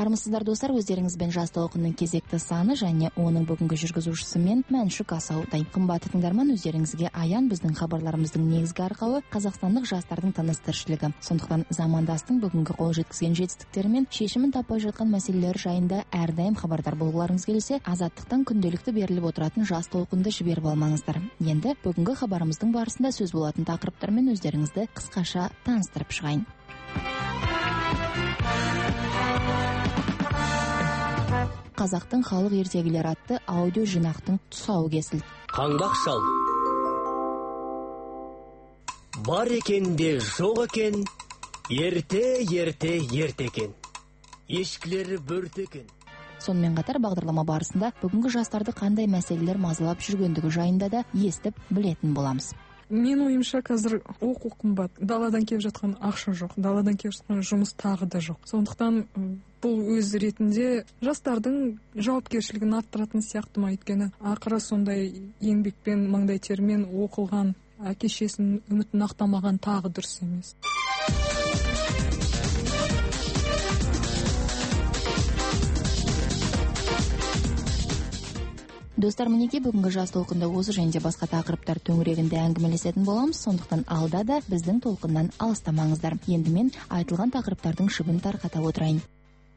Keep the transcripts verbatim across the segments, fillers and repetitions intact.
Армысыздар достар, өздеріңізбен жас толқынның кезекті саны және оның бүгінгі жүргізушісі мен Мәншүк Асаутай. Қымбатты тыңдарман, өздеріңізге аян біздің хабарларымыздың негізгі арқауы қазақстандық жастардың тыныс-тіршілігі. Сондықтан замандастың бүгінгі қол жеткізген жетістіктері мен шешімін таппай жатқан мәселелер жайында әрдайым хабардар болғыларыңыз келсе, азаттықтан күнделікті беріліп отыратын жас толқынды жіберіп алмаңыздар. Енді бүгінгі хабарымыздың барысында сөз болатын тақырыптармен өздеріңізді қысқаша таныстырып шығайын. Қазақтың халық ертегілері атты аудио жинақтың тұсауы кесілді. Қаңбақ шал. Бар екен де жоқ екен, ерте-ерте ерте екен. Ешкілері бөрте екен. Сонымен қатар бағдарлама барысында бүгінгі жастарды қандай мәселелер мазалап жүргендігі жайында да естіп білетін боламыз. Мен ойымша қазір оқу қымбат, даладан келіп жатқан ақша жоқ, даладан келіп жатқан жұмыс тағы да жоқ. Сондықтан бұл өз ретінде жастардың жауапкершілігін арттыратын сияқты ма, өйткені ақыры сондай еңбекпен, маңдай термен оқылған, әке-шесінің үмітін ақтамаған тағы дұрыс емес. Достар, мінеке бүгінгі жас толқында осы және басқа тақырыптар төңірегінде әңгімелесетін боламыз, сондықтан алда да біздің толқыннан алыстамаңыздар. Енді мен айтылған тақырыптардың шыбын тарқата отырайын.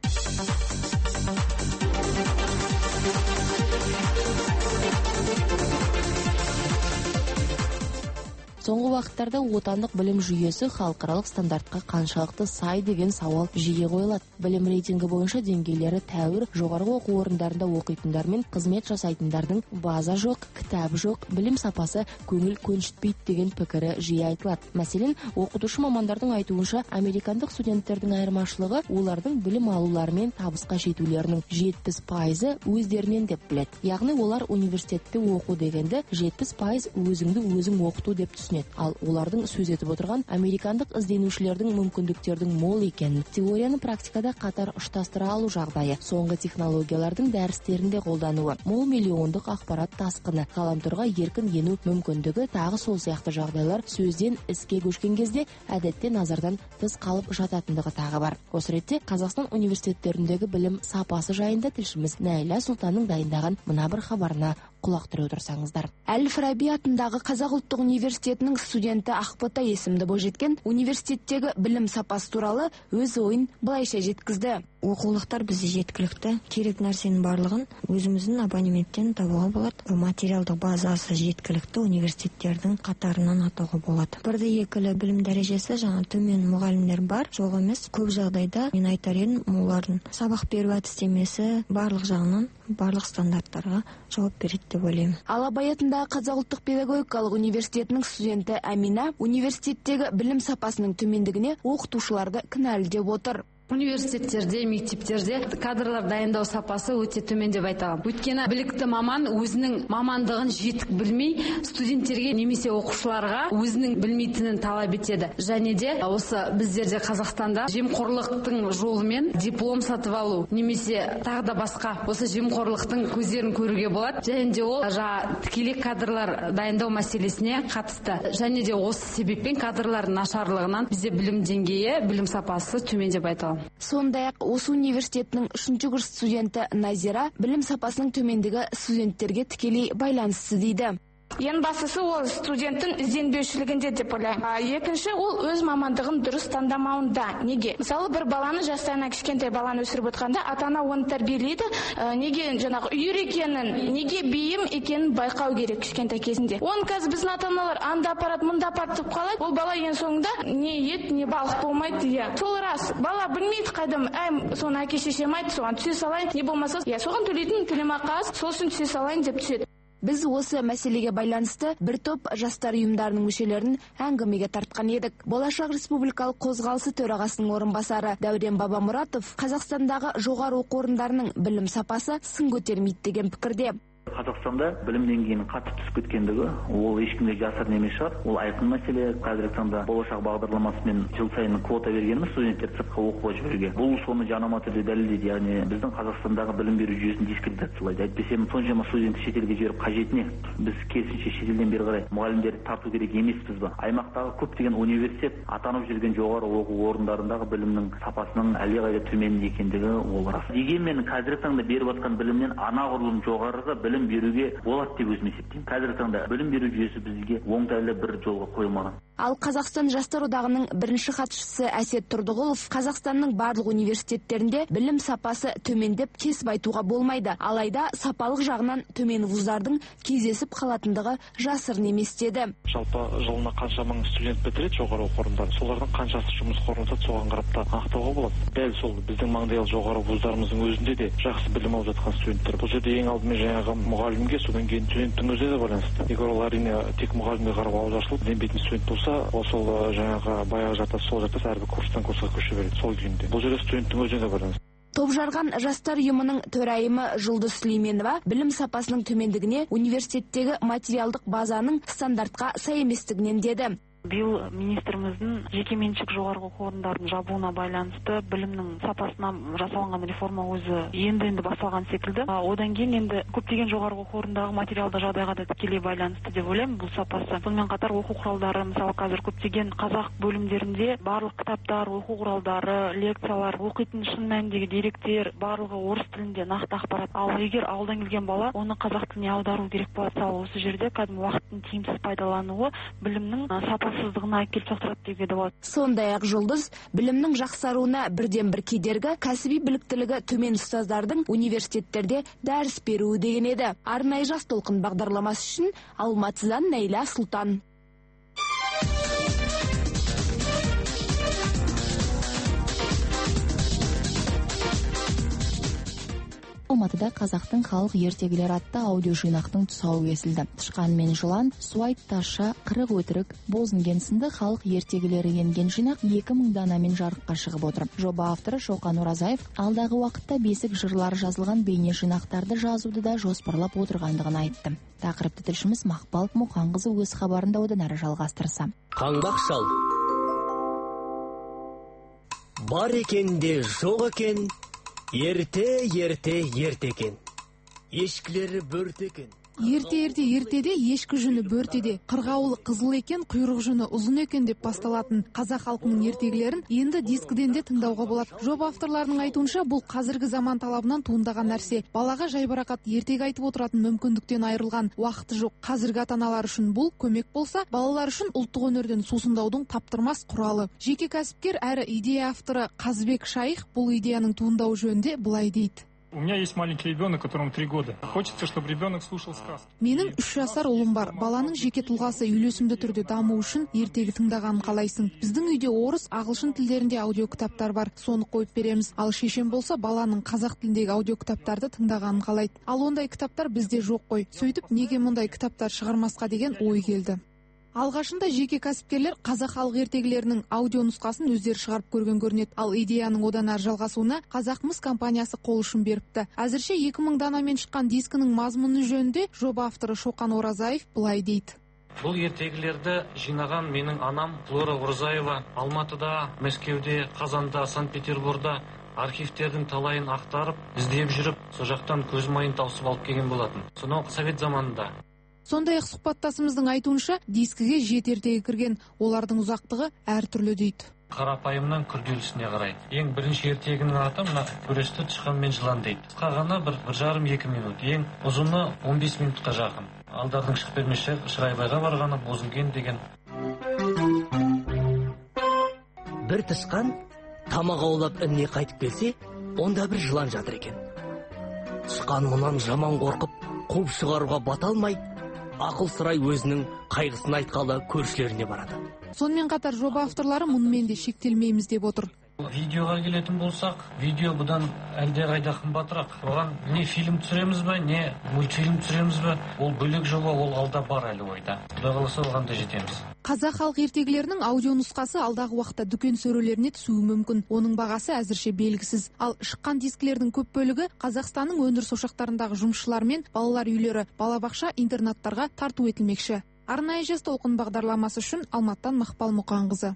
Соңғы уақыттарда отандық білім жүйесі халықаралық стандартқа қаншалықты сай деген сауал жиі қойылады. Білім рейтингі бойынша деңгейлері тәуір, жоғарғы оқу орындарында оқитындар мен қызмет жасайтындардың база жоқ, кітап жоқ, білім сапасы көңіл көншітпейді деген пікірі жиі айтылады. Мәселен, оқытушы мамандардың айтуынша, американдық студенттердің айырмашылығы олардың білім алулары мен табысқа жетулерінің жетпіс пайызы өздерінен деп біледі. Яғни олар университетте оқу дегенді жетпіс пайыз өзіңді өзің оқыту деп түсінеді. Ал олардың сөз етіп отырған американдық ізденушілердің мүмкіндіктердің мол екенін, теорияны практикада қатар ұштастыра алу жағдайы, соңғы технологиялардың дәрістерінде қолдануы, мол миллиондық ақпарат тасқыны, ғаламторға еркін ену мүмкіндігі, тағы сол сияқты жағдайлар сөзден іске көшкен кезде әдетте назардан тыс қалып жататындығы тағы бар. Осы ретте Қазақстан университеттеріндегі білім сапасы жайында тілшіміз Нәйла Сұлтанның дайындаған мына бір хабарына құлақ түре отырсаңыздар. Әл-Фараби атындағы Қазақ ұлттық университетінің студенті Ақбота есімді бойжеткен университеттегі білім сапасы туралы өз ойын былайша жеткізді. Оқулықтар бізде жеткілікті, керек нәрсенің барлығын өзіміздің абонементтен табуға болады. Материалдық базасы жеткілікті университеттердің қатарынан атауға болады. Бірді екілі білім дәрежесі жаңа төмен мұғалімдер бар, жоқ емес. Көп жағдайда мен айтар едім, олардың сабақ беру әдістемесі барлық жағынан барлық стандарттарға жауап береді деп ойлаймын. Ал Абай атындағы Қазақ ұлттық педагогикалық университетінің студенті Әмина университеттегі білім сапасының төмендігіне оқытушыларды кінәлі деп отыр. Университеттерде, мектептерде кадрлар дайындау сапасы өте төмен деп айтамын. Өйткені білікті маман өзінің мамандығын жетік білмей, студенттерге немесе оқушыларға өзінің білмейтінін талап етеді. Және де осы біздерде Қазақстанда жемқорлықтың жолымен диплом сатып алу, немесе тағы да басқа осы жемқорлықтың көздерін көруге болады. Және де ол жаңа тікелей кадрлар дайындау мәселесіне қатысты. Және де осы себеппен кадрлардың нашарлығынан бізде білім деңгейі, білім сапасы төмен деп айтамын. Сондай-ақ осы университетінің үшінші курс студенті Назира білім сапасының төмендігі студенттерге тікелей байланысты дейді. Ең бастысы ол студенттің ізденбеушілігінде деп ойлаймын. Екінші, ол өз мамандығын дұрыс таңдамауында. Неге? Мысалы, бір баланы жастайынан кішкентай баланы өсіріп отқанда, ата-ана оны тәрбиелейді. Неге жаңағы үйір екенін, неге бейім екенін байқау керек кішкентай кезінде. Оны қазір біздің ата-аналар анда апарат, мұнда апарат деп қалайды. Ол бала ең соңында не ет, не балық болмайды. Иә, сол рас. Бала білмейді қайдам, әй, соны әке-шешем айтты, соған түсе салайын. Не болмаса, иә, соған төлейтін төлемақы аз, сол үшін түсе салайын деп түседі. Біз осы мәселеге байланысты бір топ жастар ұйымдарының мүшелерін әңгімеге тартқан едік. Болашақ республикалық қозғалысы төрағасының орынбасары Дәурен Бабамұратов Қазақстандағы жоғары оқу орындарының білім сапасы сын көтермейді деген пікірде. Қазақстанда білім деңгейінің қатты түсіп кеткендігі ол ешкімге жасырын емес шығар. Ол айқын мәселе. Қазіргі таңда болашақ бағдарламасымен жыл сайын квота бергеніміз студенттерді сыртқа оқуға жіберуге. Бұл соны жанама түрде дәлелдейді. Яғни біздің Қазақстандағы білім беру жүйесін дискредитациялайды. Әйтпесе соншама студентті шетелге жіберіп қажет не? Біз керісінше шетелден бері қарай мұғалімдерді тарту керек емеспіз ба? Аймақтағы көптеген университет атанып жүрген жоғары оқу орындарындағы білімнің сапасының әлдеқайда төмен екендігі ол рас. Дегенмен қазіргі таңда беріп жатқан білімнен анағұрлым жоғарғы білім беруге болады деп өзім есептеймін. Қазіргі таңда білім беру жүйесі бізге оңтайлы бір жолға қойылмаған. Ал Қазақстан жастар одағының бірінші хатшысы Әсет Тұрдығұлов Қазақстанның барлық университеттерінде білім сапасы төмендеп кесіп айтуға болмайды. Алайда сапалық жағынан төмен вуздардың кездесіп қалатындығы жасырын емес деді. Жалпы жылына қанша мың студент бітіреді жоғары оқу орындарын, солардың қаншасы жұмыс орнатады, соған қарап та анықтауға болады. Дәл сол біздің маңдайалды жоғары вуздарымыздың өзінде де жақсы білім алып жатқан студенттер. Бұл жерде ең алдымен жаңағы мұғалімге, содан кейін студенттің өзіне де байланысты. Егер ол әрине тек мұғалімге қарап аударылып үйренбейтін студент болса, сол жаңағы баяғы жатасы сол жатасы әрбір курстан курсқа көше береді сол күйінде. Бұл жерде студенттің өзіне де байланысты. Топжарған жастар ұйымының төрайымы Жұлдыз Сүлейменова білім сапасының төмендігіне университеттегі материалдық базаның стандартқа сай еместігінен деді. Биыл министріміздің жекеменшік жоғарғы оқу орындарын жабуына байланысты білімнің сапасына жасалған реформа өзі енді-енді басталған секілді. Одан кейін енді көптеген жоғарғы оқу орындағы материалды жағдайға да тікелей байланысты деп ойлаймын бұл сапасы. Сонымен қатар оқу құралдары, мысалы қазір көптеген қазақ бөлімдерінде барлық кітаптар, оқу құралдары, лекциялар, оқитын шын мәніндегі деректер барлығы орыс тілінде нақты ақпарат. Ал егер ауылдан келген бала оны қазақ тіліне аудару керек болады. Осы жерде кәдімгі уақыттың тиімсіз пайдалануы білімнің сапасы Сондай-ақ Жұлдыз білімнің жақсаруына бірден бір кедергі кәсіби біліктілігі төмен ұстаздардың университеттерде дәріс беруі деген еді. Арнайы жас толқын бағдарламасы үшін Алматыдан Нәйла Сұлтан. Алматыда қазақтың халық ертегілері атты аудио жинақтың тұсауы кесілді. Тышқан мен жылан, Суайт таша, қырық өтірік, бозінген сынды халық ертегілері енген жинақ екі мың данамен жарыққа шығып отыр. Жоба авторы Шоқан Оразаев алдағы уақытта бесік жырлары жазылған бейне жинақтарды жазуды да жоспарлап отырғандығын айтты. Тақырыпты тілшіміз Мақпал Мұқанқызы өз хабарында одан әрі жалғастырса. Қаңбақ шал. Бар екен де жоқ екен. Ерте, ерте, ерте екен. Ешкілері бөрте екен. Ерте-ерте ертеде ешкі жүні бөртеде, қырғауылы қызыл екен, құйрық жүні ұзын екен деп басталатын қазақ халқының ертегілерін енді дискіден де тыңдауға болады. Жоба авторларының айтуынша бұл қазіргі заман талабынан туындаған нәрсе. Балаға жайбарақат ертегі айтып отыратын мүмкіндіктен айырылған уақыты жоқ. Қазіргі ата-аналар үшін бұл көмек болса, балалар үшін ұлттық өнерден сусындаудың таптырмас құралы. Жеке кәсіпкер әрі идея авторы Қазбек Шайх бұл идеяның туындауы жөнінде былай дейді. У меня есть маленький ребенок, которому три года. Хочется, чтобы ребенок слушал сказки. Менің үш жасар ұлым бар. Баланың жеке тұлғасы үйлесімді түрде даму үшін ертегі тыңдағанын қалайсың. Біздің үйде орыс, ағылшын тілдерінде аудио кітаптар бар. Соны қойып береміз. Ал шешем болса баланың қазақ тіліндегі аудио кітаптарды тыңдағанын қалайды. Ал ондай кітаптар бізде жоқ қой. Сөйтіп, неге мұндай кітаптар шығармасқа деген ой келді. Алғашында жеке кәсіпкерлер қазақ халық ертегілерінің аудио нұсқасын өздері шығарып көрген көрінеді. Ал идеяның одан әрі жалғасуына Қазақмыс компаниясы қол ұшын беріпті. Әзірше екі мың данамен шыққан дискінің мазмұны жөнінде жоба авторы Шоқан Оразаев былай дейді. Бұл ертегілерді жинаған менің анам Флора Оразаева Алматыда, Мәскеуде, Қазанда, Санкт-Петербургда архивтердің талайын ақтарып, іздеп жүріп, сол жақтан көз майын тауысып алып келген болатын. Сонау совет заманында. Сондай-ақ сұхбаттасымыздың айтуынша дискіге жеті ертегі кірген, олардың ұзақтығы әртүрлі дейді. Қарапайымнан күрделісіне қарай. Ең бірінші ертегінің аты мына Күресті тышқан мен жылан дейді. Қысқағаны бір жарым екі минут, ең ұзыны он бес минутқа жақын. Алдардың шық бермеші Шырайбайға барғаны Бозінген деген. Бір тышқан тамақ аулап ініне қайтып келсе, онда бір жылан жатыр екен. Тышқан мұнан жаман қорқып, қуып шығаруға бата алмай, ақыл сұрай өзінің қайғысын айтқалы көршілеріне барады. Сонымен қатар жоба авторлары мұнымен де шектелмейміз деп отыр. ал видеоға келетін болсақ, видео бұдан әлдеқайда қымбатырақ. Оған не фильм түсіреміз бе, не мультфильм түсіреміз бе, ол бөлек жоба, ол алда бар әлі ойда. Құдай қаласа оған да жетеміз. Қазақ халық ертегілерінің аудио нұсқасы алдағы уақытта дүкен сөрелеріне түсуі мүмкін. Оның бағасы әзірше белгісіз. Ал шыққан дискілердің көп бөлігі Қазақстанның өндіріс ошақтарындағы жұмысшылар мен балалар үйлері, балабақша, интернаттарға тарту етілмекші. Арнайы жас толқын бағдарламасы үшін Алматыдан Мақпал Мұқанқызы.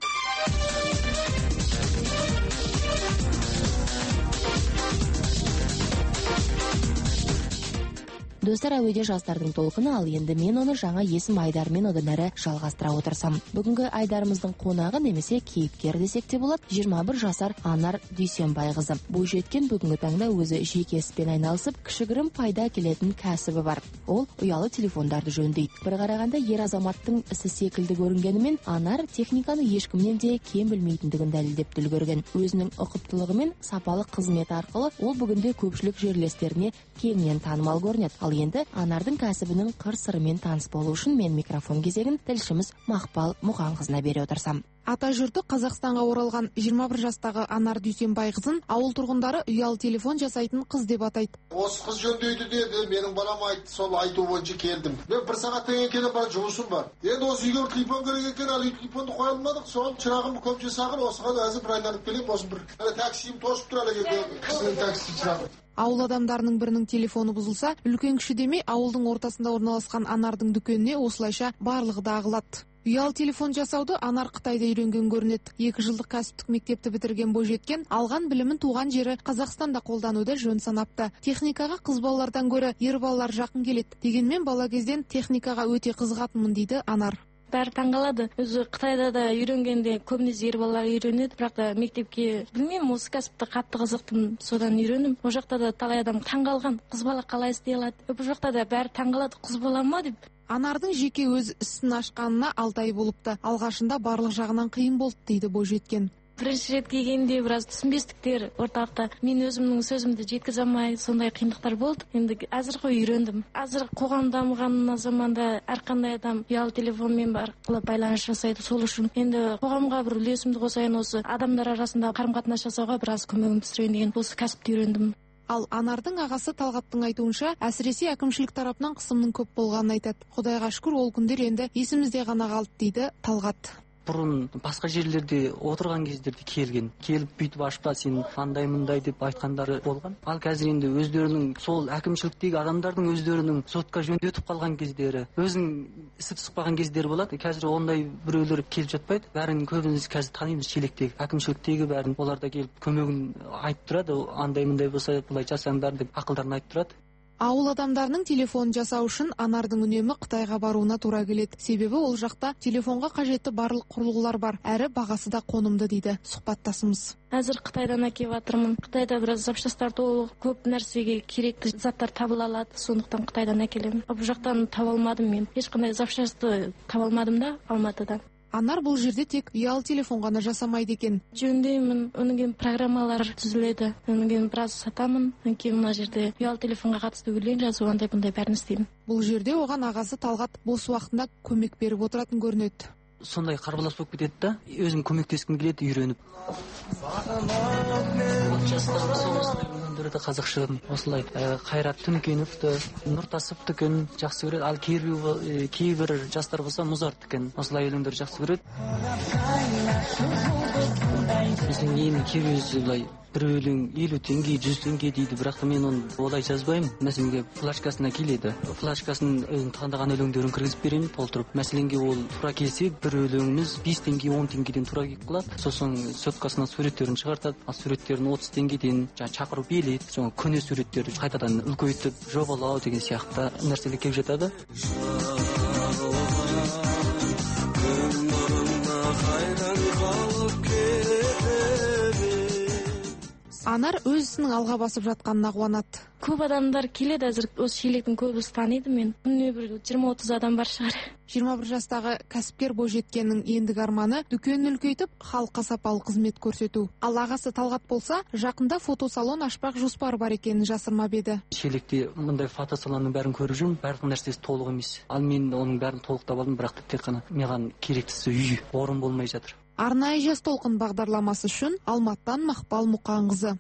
Достар, әуеде жастардың толқыны, ал енді мен оны жаңа есім Айдармен одан әрі жалғастыра отырсам. Бүгінгі Айдарымыздың қонағы немесе кейіпкер десек те болады, жиырма бір жасар Анар Дүйсенбайқызы. Бойжеткен бүгінгі таңда өзі жеке іспен айналысып, кішігірім пайда келетін кәсібі бар. Ол ұялы телефондарды жөндейді. Bir қарағанда ер азаматтың ісі секілді көрінгенімен, Анар техниканы ешкімнен де кем білмейтіндігін дәлелдеп үлгерген. Өзінің ұқыптылығы мен сапалы қызмет арқылы ол бүгінде көпшілік жерлестеріне кеңінен танымал көрінеді. Ал енді Анардың кәсібінің қыр-сырымен таныс болу үшін мен микрофон кезегін тілшіміз Мақпал Мұқанқызына бере отырсам. Ата жұрты Қазақстанға оралған жиырма бір жастағы Анар Дүйсенбайқызын ауыл тұрғындары ұялы телефон жасайтын қыз деп атайды. Осы қыз жөндейді деді, менің балам айтты, сол айту бойынша келдім. Мен бір сағаттан кейін бар, жұмысым бар. Енді осы үйге телефон керек екен, ал телефонды қоя алмадық. Соны шырағым көп жасағыр, осыған әзір бір айналып келейін, осы бір таксиім тосып тұр әлі кісінің такси шырағы. Ауыл адамдарының бірінің телефоны бұзылса, үлкен кіші демей ауылдың ортасында орналасқан Анардың дүкеніне осылайша барлығы да ағылады. Ұялы телефон жасауды Анар Қытайда үйренген көрінеді. Екі жылдық кәсіптік мектепті бітірген бойжеткен алған білімін туған жері Қазақстанда қолдануды жөн санапты. Техникаға қыз балалардан гөрі ер балалар жақын келеді. Дегенмен бала кезден техникаға өте қызығатынмын дейді Анар. Бәрі таңғалады. Өзі Қытайда да үйренгенде көбінесе ер балалар үйренеді, бірақ та мектепке білмеймін, осы кәсіпті қатты қызықтым, содан үйрендім. Ол жақта да талай адам таңғалған, қыз бала қалай істей алады. Бұл жақта да бәрі таңғалады, қыз бала ма деп. Анардың жеке өз ісін ашқанына алты ай болыпты. Алғашында барлық жағынан қиын болды дейді бойжеткен. Бірінші рет келгенде біраз түсінбестіктер орталықта, мен өзімнің сөзімді жеткізе алмай, сондай қиындықтар болды. Енді әзір ғой үйрендім. Әзір қоғам дамыған заманда әрқандай адам ұялы телефонмен арқылы байланыс жасайды. Сол үшін енді қоғамға бір үлесімді қосайын, осы адамдар арасында қарым-қатынас жасауға біраз көмегім түсірейін деген осы кәсіпті үйрендім. Ал Анардың ағасы Талғаттың айтуынша, әсіресе әкімшілік тарапынан қысымның көп болғанын айтады. Құдайға шүкір, ол күндер енді есімізде ғана қалды дейді Талғат. Бұрын басқа жерлерде отырған кездерде келген, келіп бүйтіп ашпа сен андай мындай деп айтқандары болған. Ал қазір енді өздерінің сол әкімшіліктегі адамдардың өздерінің сотқа жөнелтіп қалған кездері, өзің ісі түсіп қалған кездері болады. Қазір ондай біреулер келіп жатпайды. Бәрін көбіміз қазір танимыз, шелектегі, әкімшіліктегі бәрін. Олар да келіп көмегін айтып тұрады. Андай мындай болса былай жасаңдар деп ақылдарын айтып тұрады. Ауыл адамдарының телефон жасау үшін Анардың үнемі Қытайға баруына тура келеді. Себебі ол жақта телефонға қажетті барлық құрылғылар бар, әрі бағасы да қонымды дейді сұхбаттасымыз. Әзір Қытайдан әкеліп жатырмын. Қытайда біраз запчастар толы, көп нәрсеге керекті заттар табыла алады, сондықтан Қытайдан әкелемін. Бұл жақтан таба алмадым мен. Ешқандай запчасты таба алмадым да Алматыдан. Анар бұл жерде тек ұялы телефон ғана жасамайды екен. Жөндеймін, онан кейін программалар түзіледі, онан кейін біраз сатамын, онан кейін мына жерде ұялы телефонға қатысты өлең жазу, андай бұндай бәрін істеймін. Бұл жерде оған ағасы Талғат бос уақытында көмек беріп отыратын көрінеді. Сондай қарбалас болып кетеді да, өзім көмектескім келеді, үйреніп. Қазақша осылай Қайрат Түнкеновті, Нұртасовтікін жақсы көреді. Ал кейбір жастар болса Музарттікін осылай өлеңдер жақсы көреді. Біздің ең кейбір бір өлең елу теңге, жүз теңге дейді, бірақ мен оны олай жазбаймын. Мәселенге флашкасына келеді. Флашкасын таңдаған өлеңдерін кіргізіп беремін, толтырып. Мәселенге ол тура келсе, бір өлеңіміз бес теңге, он теңгеден тура келіп қалады. Сосын соткасына суреттерін шығартады. Ал суреттерін отыз теңгеден шақырып елейді. Соң көне суреттер қайтадан үлкейтіп, жобалау деген сияқты нәрселер келіп жатады. Анар өз ісінің алға басып жатқанына қуанады. Көп адамдар келеді, әзір осы шелектің көбісі таниды мен. Күніне бір жиырма отыз адам бар шығар. жиырма бір жастағы кәсіпкер бойжеткеннің ендігі арманы дүкенін үлкейтіп, халыққа сапалы қызмет көрсету. Ал ағасы Талғат болса, жақында фотосалон ашпақ жоспары бар екенін жасырмап еді. Шелекте мындай фотосалонның бәрін көріп жүрмін, барлық нәрсесі толық емес. Ал мен оның бәрін толықтап алдым, бірақ тек қана маған керектісі үй, орын болмай жатыр. Арнайы жас толқын бағдарламасы үшін Алматтан Мақпал Мұқанқызы.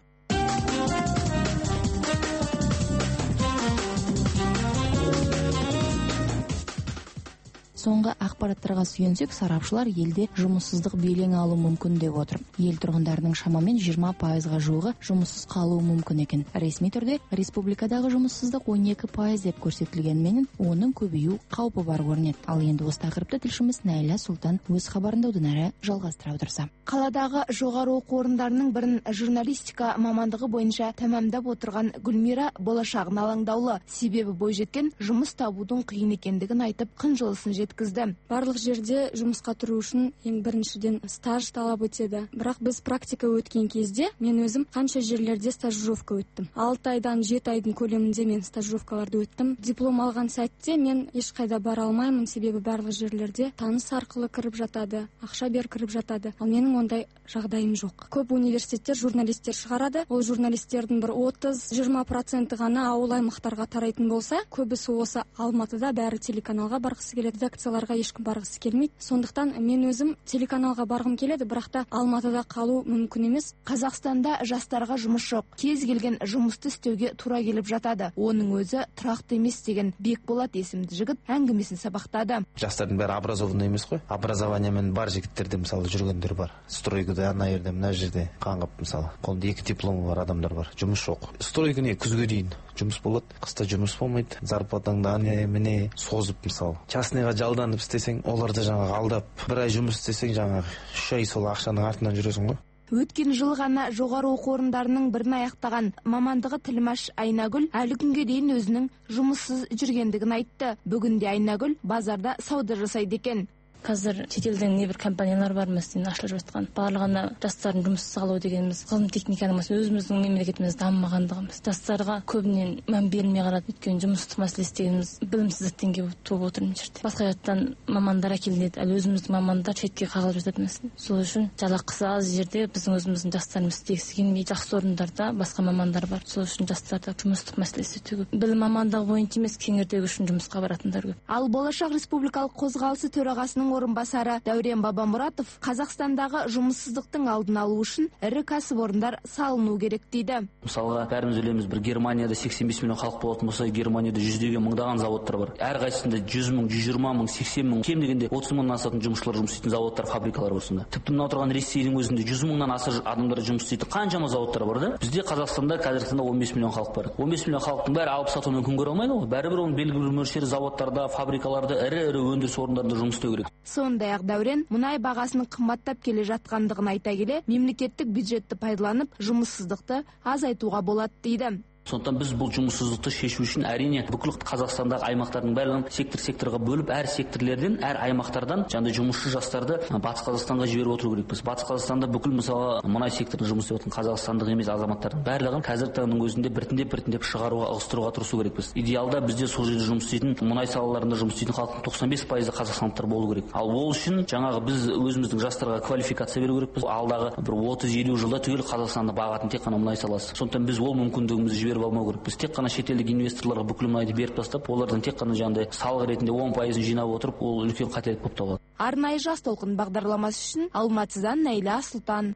Соңғы ақпараттарға сүйенсек, сарапшылар елде жұмыссыздық белең алу мүмкін деп отыр. Ел тұрғындарының шамамен жиырма пайызға жуығы жұмыссыз қалуы мүмкін екен. Ресми түрде республикадағы жұмыссыздық он екі пайыз деп көрсетілгенмен, оның көбею қаупі бар көрінеді. Ал енді осы тақырыпты тілшіміз Найля Сұлтан өз хабарында одан әрі жалғастыра отырса. Қаладағы жоғары оқу орындарының бірін журналистика мамандығы бойынша тәмамдап отырған Гүлмира болашағын алаңдаулы. Себебі бойжеткен жұмыс табудың қиын екендігін айтып, қынжылысын жеткізді. Барлық жерде жұмысқа тұру үшін ең біріншіден стаж талап етеді. Бірақ біз практика өткен кезде мен өзім қанша жерлерде стажировка өттім. алты айдан жеті айдың көлемінде мен стажировкаларды өттім. Диплом алған сәтте мен ешқайда бара алмаймын, себебі барлық жерлерде таныс арқылы кіріп жатады, ақша бер кіріп жатады. Ал менің ондай жағдайым жоқ. Көп университеттер журналистер шығарады. Ол журналистердің бір отыз жиырма проценті ғана ауыл аймақтарға тарайтын болса, көбісі осы Алматыда бәрі телеканалға барғысы келеді. Редакцияларға ешкім барғысы келмейді. Сондықтан мен өзім телеканалға барғым келеді, бірақ та Алматыда қалу мүмкін емес. Қазақстанда жастарға жұмыс жоқ. Кез келген жұмысты істеуге тура келіп жатады. Оның өзі тұрақты емес деген Бекболат есімді жігіт әңгімесін сабақтады. Жастардың бәрі образованный емес қой. Образованиямен бар жігіттерде мысалы жүргендер бар. Стройкада ана жерде, мына жерде қаңғып мысалы. Қолында екі дипломы бар адамдар бар. Жұмыс жоқ. Стройка не күзге дейін жұмыс болады, қыста жұмыс болмайды. Зарплатаңды ане міне созып мысалы. Частныйға жалданып істесең, оларды жаңағы алдап, бір ай жұмыс істесең, жаңағы үш ай сол ақшаның артынан жүресің ғой. Өткен жыл ғана жоғары оқу орындарының бірін аяқтаған мамандығы тілмаш Айнагүл әлі күнге дейін өзінің жұмыссыз жүргендігін айтты. Бүгінде Айнагүл базарда сауда жасайды екен. Қазір шетелден небір компаниялар бар мәселен ашылып жатқан. Барлығына жастардың жұмыссыз қалу дегеніміз ғылым техниканың өзіміздің мемлекетіміз дамымағандығымыз. Жастарға көбінен мән берілмей қалады. Өйткені жұмыссыздық мәселесі дегеніміз білімсіздіктен келіп туып отыр мына жерде. Басқа жақтан мамандар әкелінеді, әлі өзіміздің мамандар шетке қағылып жатады мәселен. Сол үшін жалақысы аз жерде біздің өзіміздің жастарымыз істегісі келмей, жақсы орындарда басқа мамандар бар. Сол үшін жастарда жұмыссыздық мәселесі өте көп. Білім мамандығы бойынша емес, кеңірдегі үшін жұмысқа баратындар көп. Ал Болашақ республикалық қозғалысы төрағасының орынбасары Дәурен Бабамұратов Қазақстандағы жұмыссыздықтың алдын алу үшін ірі кәсіпорындар салыну керек дейді. Мысалға, бәріміз білеміз, бір Германияда сексен бес миллион халық болатын болса, Германияда жүздеген мыңдаған заводтар бар. Әрқайсысында жүз мың, жүз жиырма мың, сексен мың, кем дегенде отыз мыңнан асатын жұмысшылар жұмыс істейтін заводтар, фабрикалар бар сонда. Тіпті мына отырған Ресейдің өзінде жүз мыңнан аса адамдар жұмыс істейтін қаншама заводтар бар да? Бізде Қазақстанда қазіргі таңда он бес миллион халық бар. он бес миллион халықтың бәрі алып сатумен күн көре алмайды ғой. Бәрібір оның белгілі бір мөлшері заводтарда, фабрикаларда, ірі-ірі өндіріс орындарында жұмыс істеу керек. Сондай-ақ Дәурен мұнай бағасының қымбаттап келе жатқандығын айта келе, мемлекеттік бюджетті пайдаланып, жұмыссыздықты азайтуға болады дейді. Сондықтан біз бұл жұмыссыздықты шешу үшін әрине бүкіл Қазақстандағы аймақтардың барлығын сектор-секторға бөліп, әр секторлерден, әр аймақтардан жаңағыдай жұмысшы жастарды Батыс Қазақстанға жіберіп отыру керекпіз. Батыс Қазақстанда бүкіл мысалы мұнай секторында жұмыс істеп жатқан қазақстандық емес азаматтардың барлығын қазіргі таңның өзінде біртіндеп-біртіндеп шығаруға, ығыстыруға тырысу керекпіз. Идеалда бізде сол жерде жұмыс істейтін, мұнай салаларында жұмыс істейтін халықтың тоқсан бес пайызы қазақстандықтар болу керек. Ал ол үшін жаңағы біз өзіміздің жастарға квалификация беру керекпіз. Алдағы бір отыз елу жылда түгел Қазақстанды бағатын тек қана мұнай саласы. Сондықтан біз ол мүмкіндігімізді жіберіп алмау керек. Біз тек қана шетелдік инвесторларға бүкіл мұнайды беріп тастап, олардың тек қана жаңағыдай салық ретінде он пайызын жинап отырып, ол үлкен қателік болып табылады. Арнайы жас толқын бағдарламасы үшін Алматыдан Найля Сұлтан.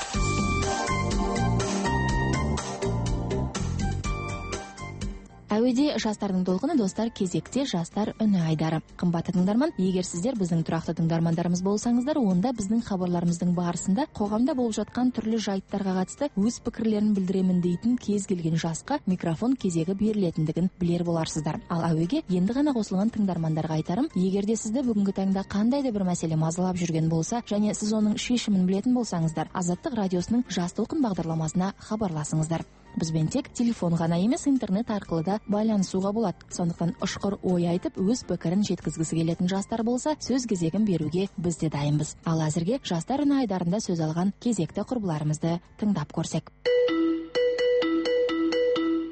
Әуеде жастардың толқыны, достар, кезекте жастар үні айдары. Қымбатты тыңдарман, егер сіздер біздің тұрақты тыңдармандарымыз болсаңыздар, онда біздің хабарларымыздың барысында қоғамда болып жатқан түрлі жайттарға қатысты өз пікірлерін білдіремін дейтін кез келген жасқа микрофон кезегі берілетіндігін білер боларсыздар. Ал әуеге енді ғана қосылған тыңдармандарға айтарым, егер де сізді бүгінгі таңда қандай да бір мәселе мазалап жүрген болса, және сіз оның шешімін білетін болсаңыздар, Азаттық радиосының Жас толқын бағдарламасына хабарласыңыздар. Бізбен тек телефон ғана емес, интернет арқылы да байланысуға болады. Сондықтан ұшқыр ой айтып, өз пікірін жеткізгісі келетін жастар болса, сөз кезегін беруге біз де дайынбыз. Ал әзірге жастар үні айдарында сөз алған кезекті құрбыларымызды тыңдап көрсек.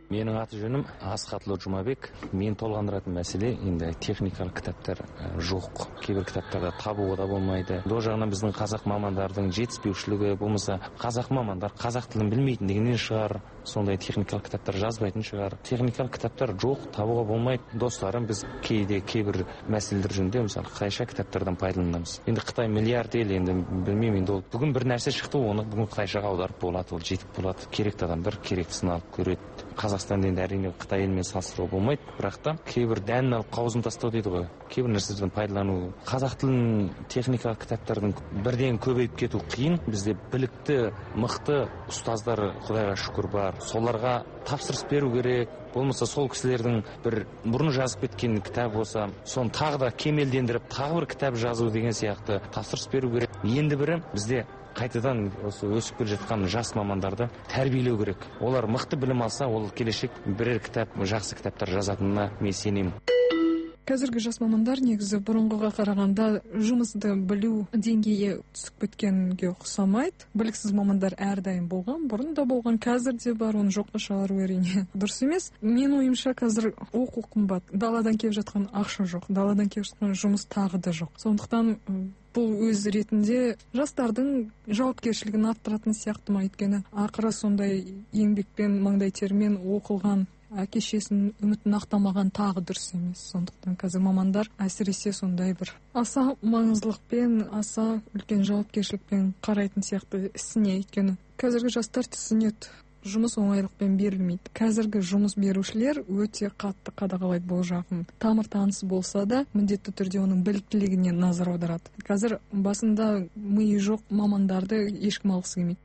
Менің аты жөнім Асхатлы Жұмабек. Мен толғандыратын мәселе енді техникалық кітаптар жоқ. Кейбір кітаптарда табуға да болмайды. До жағынан біздің қазақ мамандардың жетіспеушілігі, болмаса қазақ мамандар қазақ тілін білмейтіндігінен шығар, сондай техникалық кітаптар жазбайтын шығар. Техникалық кітаптар жоқ, табуға болмайды. Достарым, біз кейде кейбір мәселелер жөнінде мысалы қытайша кітаптардан пайдаланамыз. Енді Қытай миллиард ел, енді білмеймін, енді ол бүгін бір нәрсе шықты, оны бүгін қытайшаға аударып болады, ол жетіп болады. Керекті адамдар керектісін алып көреді. Қазақстанда енді әрине Қытай елімен салыстыруға болмайды, бірақ та кейбір дәнін алып қауызын тастау дейді ғой. Кейбір нәрседен пайдалану. Қазақ тілінің техникалық кітаптардың бірден көбейіп кету қиын. Бізде білікті, мықты ұстаздар, Құдайға шүкір, бар. Соларға тапсырыс беру керек. Болмаса сол кісілердің бір бұрын жазып кеткен кітап болса, соны тағы да кемелдендіріп, тағы бір кітап жазу деген сияқты тапсырыс беру керек. Енді бірі бізде қайтадан осы өсіп келе жатқан жас мамандарды тәрбиелеу керек. Олар мықты білім алса, ол келешек бірер кітап, жақсы кітаптар жазатынына мен сенемін. Қазіргі жас мамандар негізі бұрынғыға қарағанда жұмысты білу деңгейі түсіп кеткенге ұқсамайды. Біліксіз мамандар әрдайым болған, бұрын да болған, қазір де бар, оны жоққа шығару әрине дұрыс емес. Мен ойымша қазір оқу қымбат, даладан келіп жатқан ақша жоқ, даладан келіп жатқан жұмыс тағы да жоқ. Сондықтан бұл өз ретінде жастардың жауапкершілігін арттыратын сияқты ма, өйткені ақыры сондай еңбекпен, маңдай термен оқылған әке-шесінің үмітін ақтамаған тағы дұрыс емес. Сондықтан қазір мамандар әсіресе сондай бір аса маңыздылықпен, аса үлкен жауапкершілікпен қарайтын сияқты ісіне, өйткені қазіргі жастар түсінеді, жұмыс оңайлықпен берілмейді. Қазіргі жұмыс берушілер өте қатты қадағалайды бұл жағын. Тамыр таныс болса да, міндетті түрде оның біліктілігіне назар аударады. Қазір басында миы жоқ мамандарды ешкім алғысы келмейді.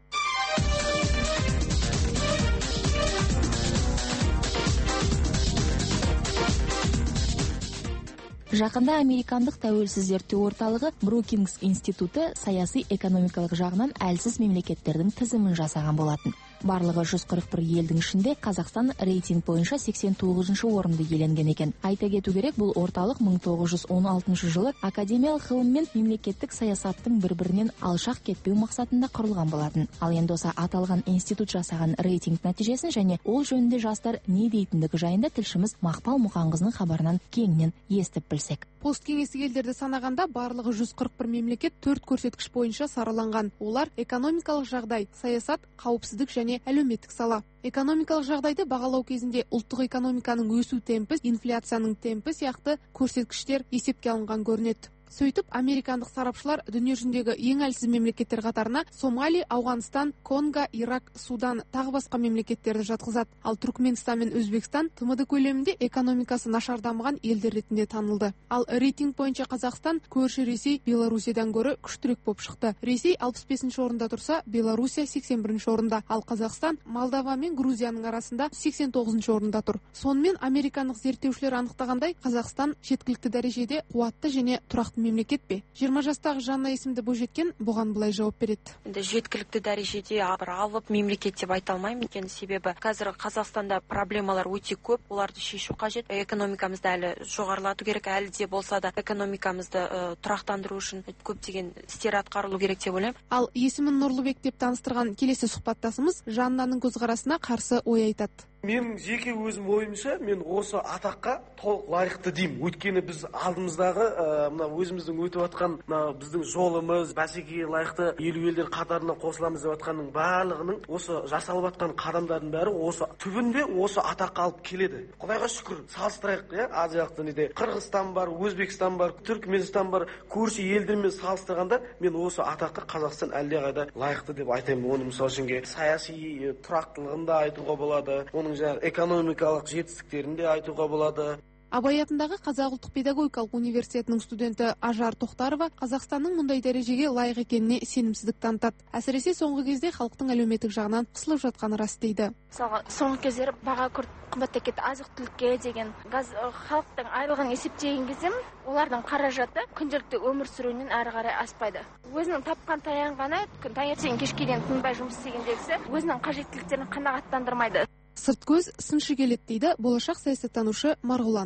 Жақында американдық тәуелсіз зерттеу орталығы Брукингс институты саяси экономикалық жағынан әлсіз мемлекеттердің тізімін жасаған болатын. Барлығы жүз қырық бір елдің ішінде Қазақстан рейтинг бойынша сексен тоғызыншы орынды иеленген екен. Айта кету керек, бұл орталық мың тоғыз жүз он алтыншы жылы академиялық ғылым мен мемлекеттік саясаттың бір-бірінен алшақ кетпеу мақсатында құрылған болатын. Ал енді осы аталған институт жасаған рейтинг нәтижесін және ол жөнінде жастар не дейтіндігі жайында тілшіміз Мақпал Мұқанқызының хабарынан кеңінен естіп білсек. Посткеңестік елдерді санағанда барлығы жүз қырық бір мемлекет төрт көрсеткіш бойынша сараланған. Олар экономикалық жағдай, саясат, қауіпсіздік және әлеуметтік сала. Экономикалық жағдайды бағалау кезінде ұлттық экономиканың өсу темпі, инфляцияның темпі сияқты көрсеткіштер есепке алынған көрінеді. Сөйтіп, американдық сарапшылар дүние жүзіндегі ең әлсіз мемлекеттер қатарына Сомали, Ауғанстан, Конго, Ирак, Судан тағы басқа мемлекеттерді жатқызады. Ал Түркменстан мен Өзбекстан тмд көлемінде экономикасы нашар дамыған елдер ретінде танылды. Ал рейтинг бойынша Қазақстан көрші Ресей, Беларусиядан гөрі күштірек болып шықты. Ресей алпыс бесінші орында тұрса, Беларусия сексен бірінші орында, ал Қазақстан Молдова мен Грузияның арасында сексен тоғызыншы орында тұр. Сонымен американдық зерттеушілер анықтағандай, Қазақстан жеткілікті дәрежеде қуатты және тұрақты мемлекет пе? жиырма жастағы Жанна есімді бойжеткен бұған былай жауап береді. Енді жеткілікті дәрежеде бір алып мемлекет деп айта алмаймын, екен себебі қазір Қазақстанда проблемалар өте көп, оларды шешу қажет. Экономикамызды әлі жоғарылату керек, әлі де болса да экономикамызды ә, тұрақтандыру үшін көптеген істер атқарылу керек деп ойлаймын. Ал есімін Нұрлыбек деп таныстырған келесі сұхбаттасымыз Жаннаның көзқарасына қарсы ой айтады. Мен жеке өзім ойымша, мен осы атаққа толық лайықты деймін. Өйткені біз алдымыздағы мына өзіміздің өтіп жатқан біздің жолымыз, бәсекеге лайықты елу елдер қатарына қосыламыз деп жатқанның барлығының осы жасалып жатқан қадамдардың бәрі осы түбінде осы атаққа алып келеді. Құдайға шүкір, салыстырайық, иә, Азияқты неде Қырғызстан бар, Өзбекстан бар, Түркменстан бар, көрші елдермен салыстырғанда мен осы атаққа Қазақстан әлдеқайда лайықты деп айтаймын. Оны мысалы үшін саяси тұрақтылығын да айтуға болады, оның экономикалық жетістіктерін де айтуға болады. Абай атындағы Қазақ ұлттық педагогикалық университетінің студенті Ажар Тоқтарова Қазақстанның мұндай дәрежеге лайық екеніне сенімсіздік танытады. Әсіресе соңғы кезде халықтың әлеуметтік жағынан қысылып жатқаны рас дейді. Мысалға, соңғы кездері баға күрт қымбаттап кетті, азық-түлікке деген газ халықтың айлығын есептеген кезде олардың қаражаты күнделікті өмір сүруінен әрі қарай аспайды. Өзінің тапқан таянғаны таңертең кешке дейін тынбай жұмыс істегендегісі өзінің қажеттіліктерін қанағаттандырмайды. Сырт көз сыншы келеді дейді болашақ саясаттанушы Марғұлан.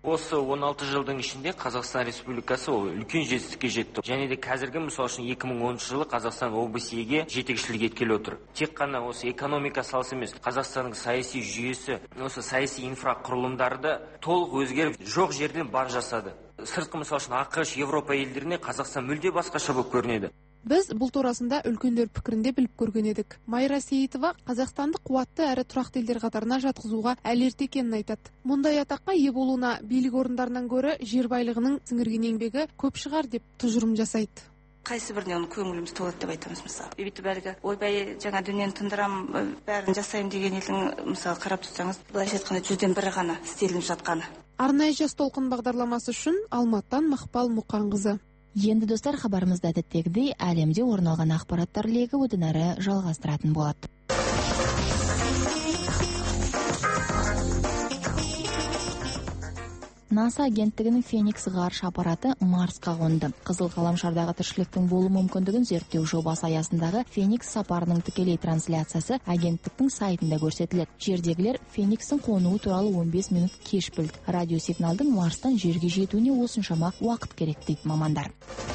Осы он алты жылдың ішінде Қазақстан Республикасы ол үлкен жетістікке жетті. Және де қазіргі мысал үшін екі мың оныншы жылы Қазақстан о бэ се-ге жетекшілік еткелі отыр. Тек қана осы экономика саласы емес, Қазақстанның саяси жүйесі, осы саяси инфрақұрылымдары да толық өзгеріп, жоқ жерден бар жасады. Сыртқы мысал үшін ақш, Европа елдеріне Қазақстан мүлде басқаша болып көрінеді. Біз бұл турасында үлкендер пікірінде біліп көрген едік. Майра Сейітова Қазақстанды қуатты әрі тұрақты елдер қатарына жатқызуға әлі ерте екенін айтады. Мұндай атаққа ие болуына билік орындарынан гөрі жер байлығының сіңірген еңбегі көп шығар деп тұжырым жасайды. Қайсы біріне оны көңіліміз толады деп айтамыз мысалы. Бүйтіп әлгі ойбай жаңа дүниені тындырам, бәрін жасаймын деген елдің мысалы қарап тұрсаңыз, былайша айтқанда жүзден бірі ғана істелініп жатқаны. Арнайы жас толқын бағдарламасы үшін Алматыдан Мақпал Мұқанқызы. Енді достар, хабарымызда әдеттегідей әлемде орын алған ақпараттар легі одан әрі жалғастыратын болады. НАСА агенттігінің Феникс ғарыш аппараты Марсқа қонды. Қызыл ғаламшардағы тіршіліктің болу мүмкіндігін зерттеу жобасы аясындағы Феникс сапарының тікелей трансляциясы агенттіктің сайтында көрсетіледі. Жердегілер Феникстің қонуы туралы он бес минут кеш білді. Радиосигналдың Марстан жерге жетуіне осыншама уақыт керек дейді мамандар.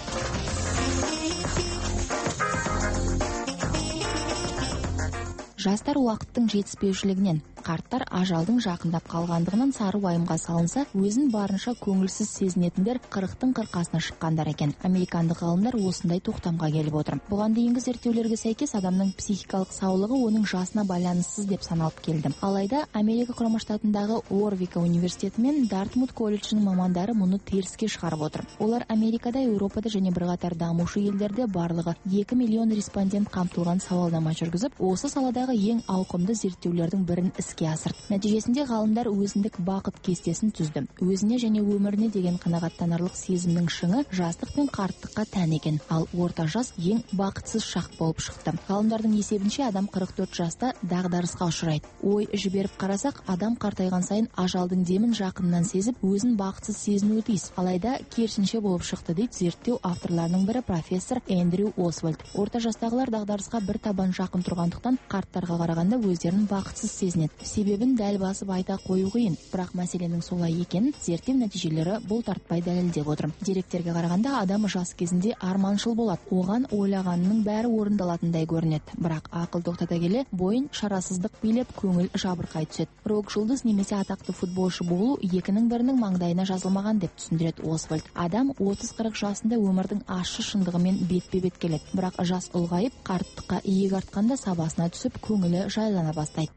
Жастар уақыттың жетіспеушілігінен, қарттар ажалдың жақындап қалғандығынан сары уайымға салынса, өзін барынша көңілсіз сезінетіндер қырықтың қырқасына шыққандар екен. Американдық ғалымдар осындай тоқтамға келіп отыр. Бұған дейінгі зерттеулерге сәйкес адамның психикалық саулығы оның жасына байланыссыз деп саналып келді. Алайда Америка құрама штатындағы Уорвика университеті мен Дартмут колледжінің мамандары мұны теріске шығарып отыр. Олар Америкада, Еуропада және бірқатар дамушы елдерде барлығы екі миллион респондент қамтылған сауалнама жүргізіп, осы саладағы ең ауқымды зерттеулердің бірін іске асырды. Нәтижесінде ғалымдар өзіндік бақыт кестесін түзді. Өзіне және өміріне деген қанағаттанарлық сезімнің шыңы жастық пен қарттыққа тән екен, ал орта жас ең бақытсыз шақ болып шықты. Ғалымдардың есебінше адам қырық төрт жаста дағдарысқа ұшырайды. Ой жіберіп қарасақ, адам қартайған сайын ажалдың демін жақыннан сезіп, өзін бақытсыз сезінуі тиіс. Алайда керісінше болып шықты дейді зерттеу авторларының бірі профессор Эндрю Освальд. Орта жастағылар дағдарысқа бір табан жақын тұрғандықтан қарттарға қарағанда өздерін бақытсыз сезінеді. Себебін дәл басып айта қою қиын, бірақ мәселенің солай екенін зерттеу нәтижелері бұл тартпай дәлелдеп отыр. Деректерге қарағанда адам жас кезінде арманшыл болады. Оған ойлағанның бәрі орындалатындай көрінеді. Бірақ ақыл тоқтата келе бойын шарасыздық билеп көңіл жабырқай түседі. Рок жұлдыз немесе атақты футболшы болу екінің бірінің маңдайына жазылмаған деп түсіндіреді Освальд. Адам отыз қырық жасында өмірдің ащы шындығымен бетпе-бет келеді. Бірақ жас ұлғайып, қарттыққа иек артқанда сабасына түсіп, көңілі жайлана бастайды.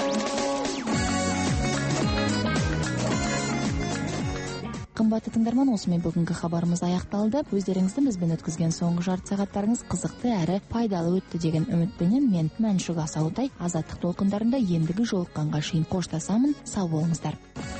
Қымбатты тыңдарман, осымен бүгінгі хабарымыз аяқталды. Өздеріңізді бізбен өткізген соңғы жарты сағаттарыңыз қызықты әрі пайдалы өтті деген үмітпенен мен Мәншүк Асаутай азаттық толқындарында ендігі жолыққанға шейін қоштасамын. Сау болыңыздар.